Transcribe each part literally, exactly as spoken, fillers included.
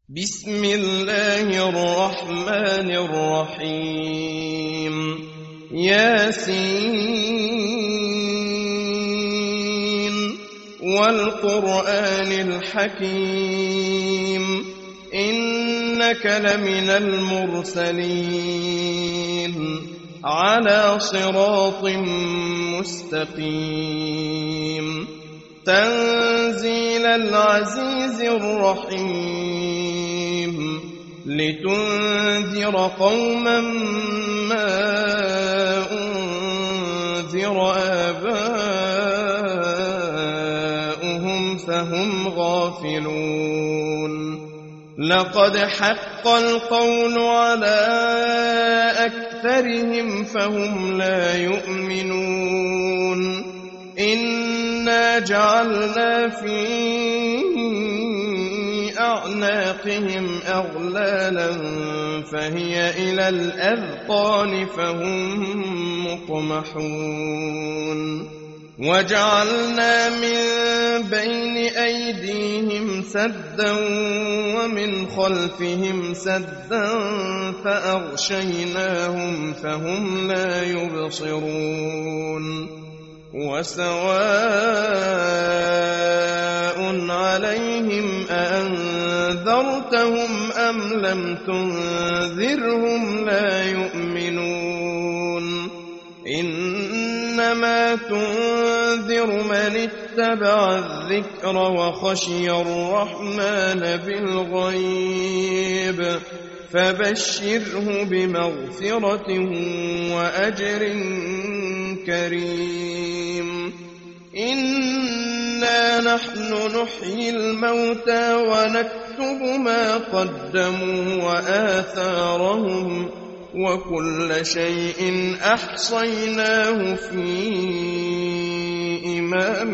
بسم الله الرحمن الرحيم ياسين والقرآن الحكيم إنك لمن المرسلين على صراط مستقيم تنزيل العزيز الرحيم لتنذر قوما ما أنذر آباؤهم فهم غافلون لقد حق القول على أكثرهم فهم لا يؤمنون إنا جعلنا في أعناقهم أغلالا فهي إلى الأذقان فهم مقمحون وجعلنا من بين أيديهم سدا ومن خلفهم سدا فأغشيناهم فهم لا يبصرون وسواء عليهم أأنذرتهم أم لم تنذرهم لا يؤمنون إنما تنذر من اتبع الذكر وخشي الرحمن بالغيب فبشره بمغفرة وأجر كريم إنا نحن نحيي الموتى ونكتب ما قدموا وآثارهم وكل شيء أحصيناه في إمام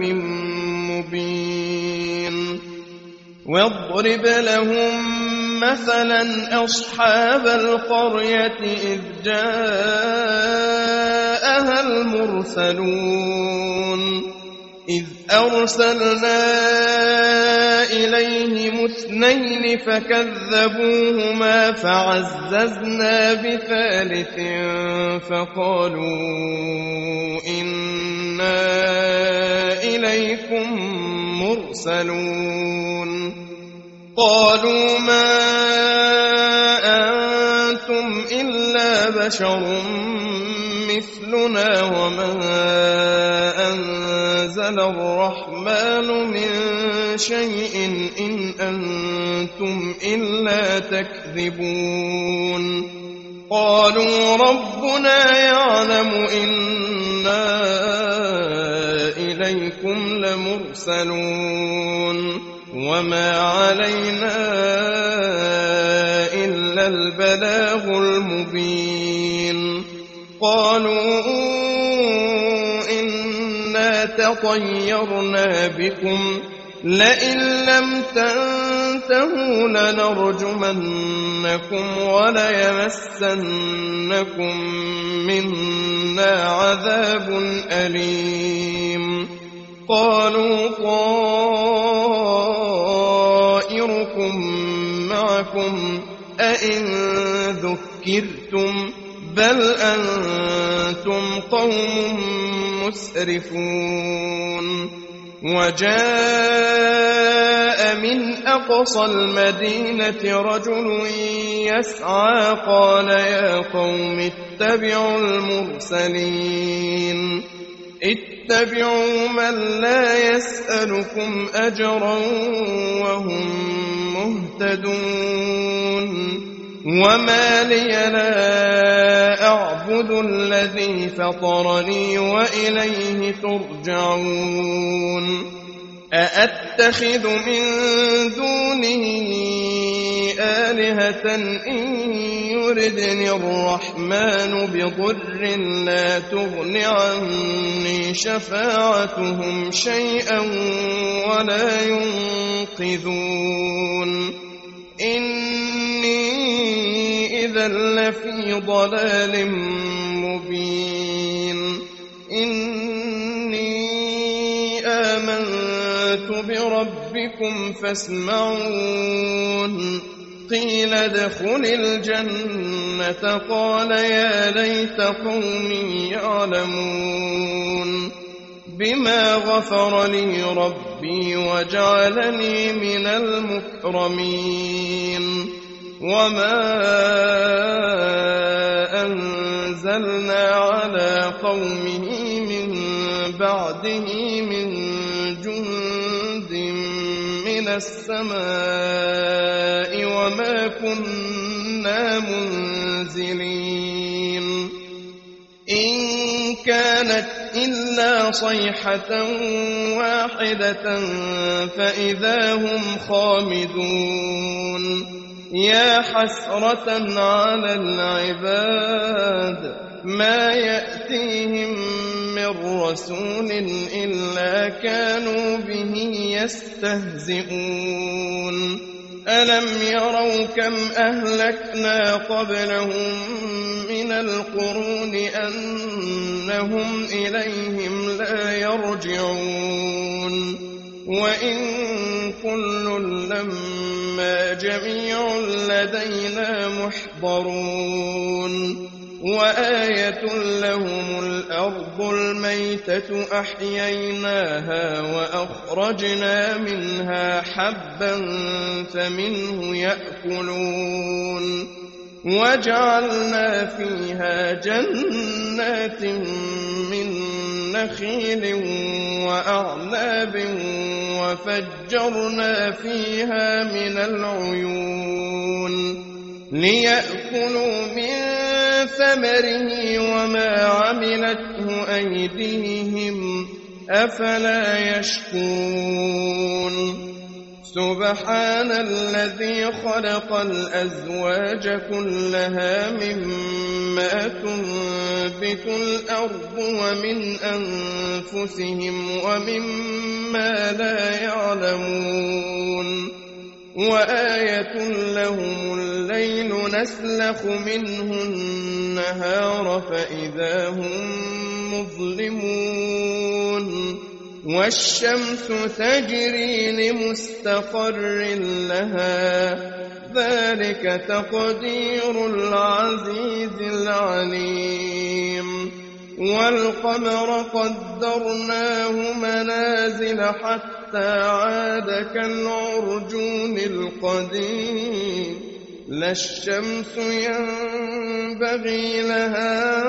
مبين واضرب لهم مثلا أصحاب القرية إذ جاءها المرسلون إذ أرسلنا إليهم اثنين فكذبوهما فعززنا بثالث فقالوا إنا إليكم مرسلون قالوا ما أنتم إلا بشر مثلنا وما أنزل الرحمن من شيء إن أنتم إلا تكذبون قالوا ربنا يعلم إنا إليكم لمرسلون وما علينا إلا البلاغ المبين قالوا إنا تطيرنا بكم لئن لم تنتهوا لنرجمنكم وليمسنكم منا عذاب أليم قالوا طائركم معكم أئن ذكرتم بل أنتم قوم مسرفون وجاء من أقصى المدينة رجل يسعى قال يا قوم اتبعوا المرسلين اتبعوا من لا يسألكم أجرا وهم مهتدون وما لي لا أعبد الذي فطرني وإليه ترجعون أأتخذ من دونه آلهة إن يردني الرحمن بضر لا تغن عني شفاعتهم شيئا ولا ينقذون إني إذا لفي ضلال مبين إني آمنت بربكم فاسمعون قيل ادخل الجنة قال يا ليت قومي يعلمون بما غفر لي ربي وجعلني من المكرمين وما أنزلنا على قومه من بعده من جند من السماء وما كنا منزلين إن كانت إلا صيحة واحدة فإذا هم خامدون يا حسرة على العباد ما يأتيهم من رسول إلا كانوا به يستهزئون ألم يروا كم أهلكنا قبلهم من القرون أنهم إليهم لا يرجعون وإن كل لما جميع لدينا محضرون وآية لهم الأرض الميتة أحييناها وأخرجنا منها حبا فمنه يأكلون وجعلنا فيها جنات من نخيل وأعناب وفجرنا فيها من العيون ليأكلوا من ثمره وما عملته أيديهم أفلا يشكرون سبحان الذي خلق الأزواج كلها مما تنبت الأرض ومن أنفسهم ومما لا يعلمون وآية لهم الليل نسلخ منه النهار فإذا هم مظلمون والشمس تجري لمستقر لها ذلك تقدير العزيز العليم والقمر قدرناه منازل حتى عاد كالعرجون القديم لا الشمس ينبغي لها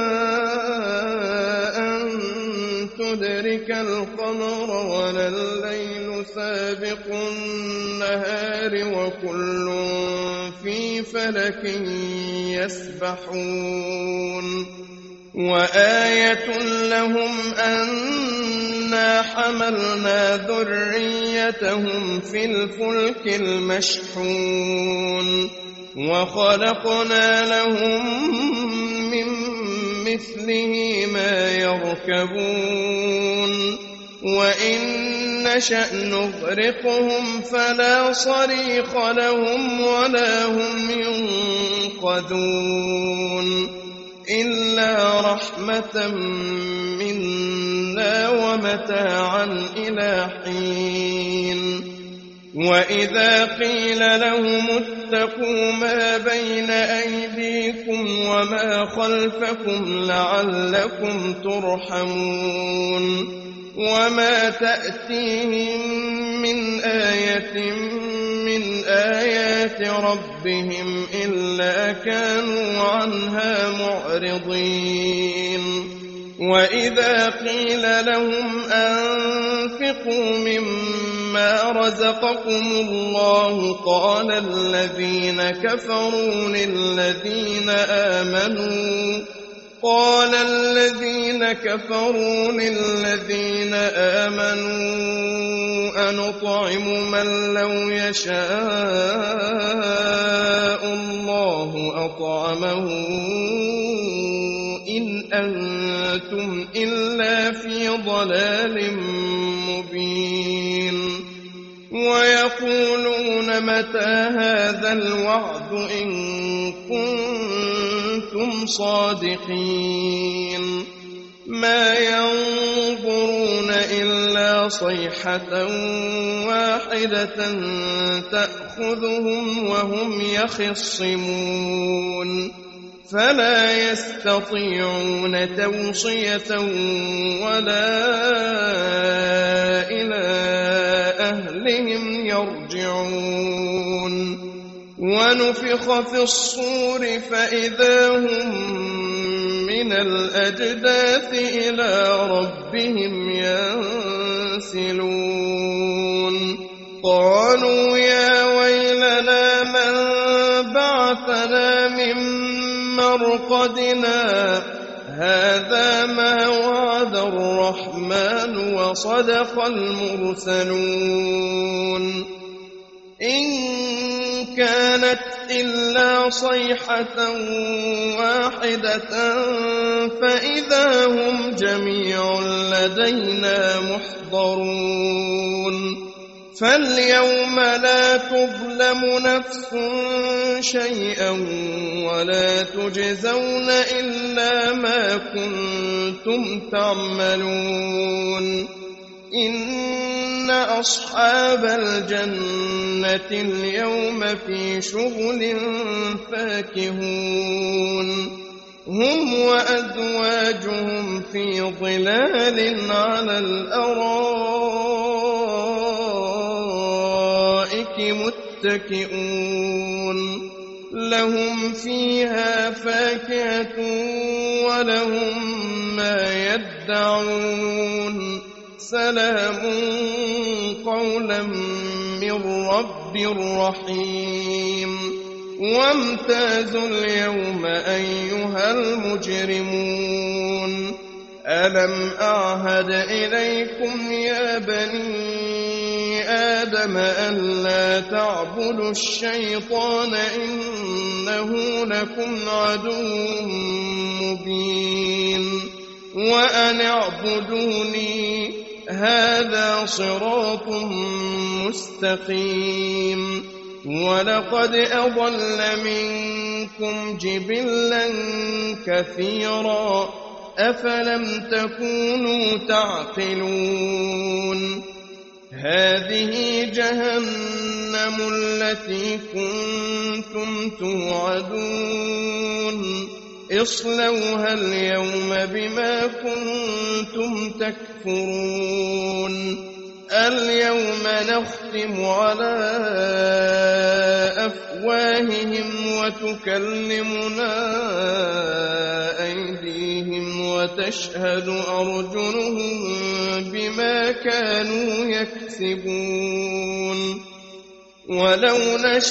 أن تدرك القمر ولا الليل سابق النهار وكل في فلك يسبحون وآية لهم أنا حملنا ذريتهم في الفلك المشحون وخلقنا لهم من مثله ما يركبون وإن نشأ نغرقهم فلا صريخ لهم ولا هم ينقذون إلا رحمة منا ومتاعا إلى حين وإذا قيل لهم اتقوا ما بين أيديكم وما خلفكم لعلكم ترحمون وما تأتيهم من آية من آيات ربهم إلا كانوا عنها معرضين وإذا قيل لهم أنفقوا مما رزقكم الله قال الذين كفروا للذين آمنوا قال الذين كفروا للذين آمنوا أنطعم من لو يشاء الله أطعمه إن أنتم إلا في ضلال مبين ويقولون متى هذا الوعد إن كنتم صادقين ما ينظرون إلا صيحة واحدة تأخذهم وهم يخصمون فلا يستطيعون توصية ولا إلى أهلهم يرجعون ونفخ في الصور فإذا هم من الأجداث إلى ربهم ينسلون قالوا يا ويلنا من بعثنا من مرقدنا هذا ما وعد الرحمن وصدق المرسلون إن كانت إلا صيحة واحدة فإذا هم جميع لدينا محضرون فاليوم لا تظلم نفس شيئا ولا تجزون إلا ما كنتم تعملون إن أصحاب الجنة اليوم في شغل فاكهون هم وأزواجهم في ظلال على الأرائك متكئون لهم فيها فاكهة ولهم ما يدعون سلام قولا من رب رحيم وامتازوا اليوم أيها المجرمون ألم أعهد إليكم يا بني آدم ألا تعبدوا الشيطان إنه لكم عدو مبين وأن اعبدوني هذا صراط مستقيم ولقد أضل منكم جبلا كثيرا أفلم تكونوا تعقلون هذه جهنم التي كنتم توعدون اصلوها اليوم بما كنتم تكفرون اليوم نختم على أفواههم وتكلمنا أيديهم وتشهد أرجلهم بما كانوا يكسبون ولو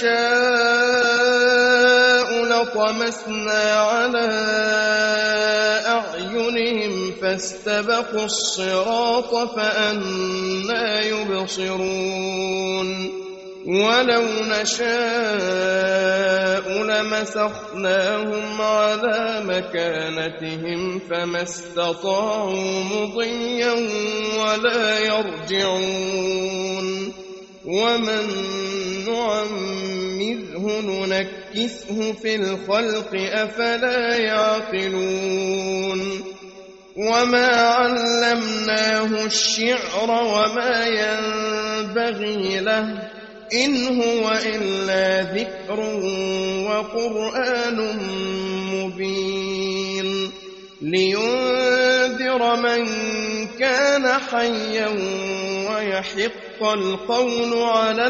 نشاء لطمسنا على أعينهم فاستبقوا الصراط فأنى يبصرون ولو نشاء لمسخناهم على مكانتهم فما استطاعوا مضيا ولا يرجعون ومن نعمره ننكسه في الخلق أفلا يعقلون وما علمناه الشعر وما ينبغي له إن هو إلا ذكر وقرآن مبين لينذر من كان حيا ويحق القول على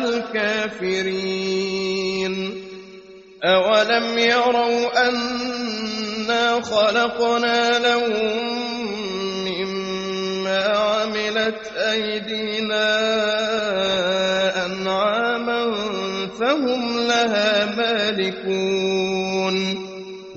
الكافرين أولم يروا أنا خلقنا لهم مما عملت أيدينا أنعاما فهم لها مالكون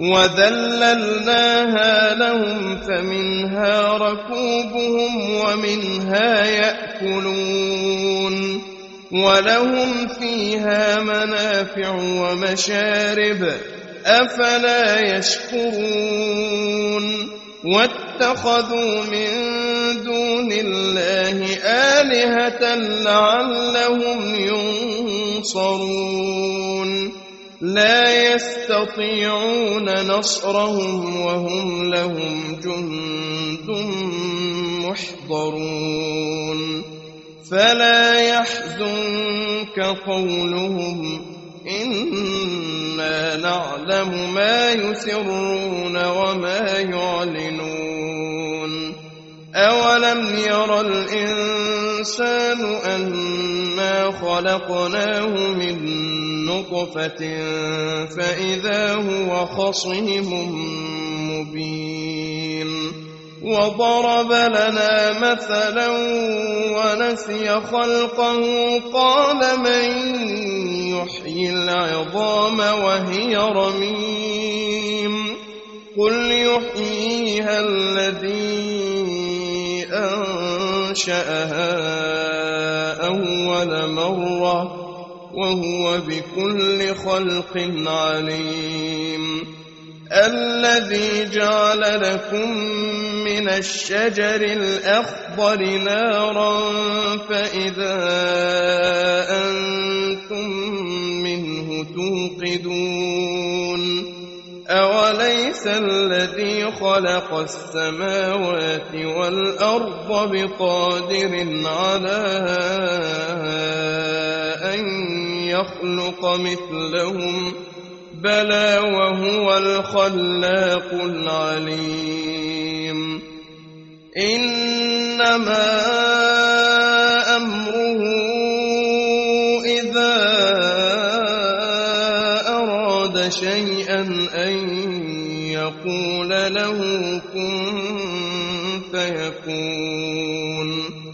وذللناها لهم فمنها ركوبهم ومنها يأكلون ولهم فيها منافع ومشارب أفلا يشكرون واتخذوا من دون الله آلهة لعلهم ينصرون لا يستطيعون نصرهم وهم لهم جند محضرون فلا يحزنك قولهم إنا نعلم ما يسرون وما يعلنون أولم ير الإنسان أنا خلقناه من نطفة فإذا هو خصيم مبين وضرب لنا مثلا ونسي خلقه قال من يحيي العظام وهي رميم قل يحييها الذي أنشأها أول مرة وهو بكل خلق عليم الذي جعل لكم من الشجر الأخضر نارا فإذا أنتم منه توقدون أوليس الذي خلق السماوات والأرض بقادر على أن يخلق مثلهم بلى وهو الخلاق العليم إنما أمره إذا أراد شيئا أن يقول له كن فيكون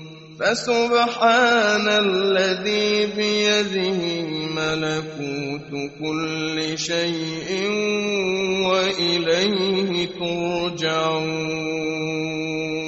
فسبحان الذي بيده ملكوت كل شيء وإليه ترجعون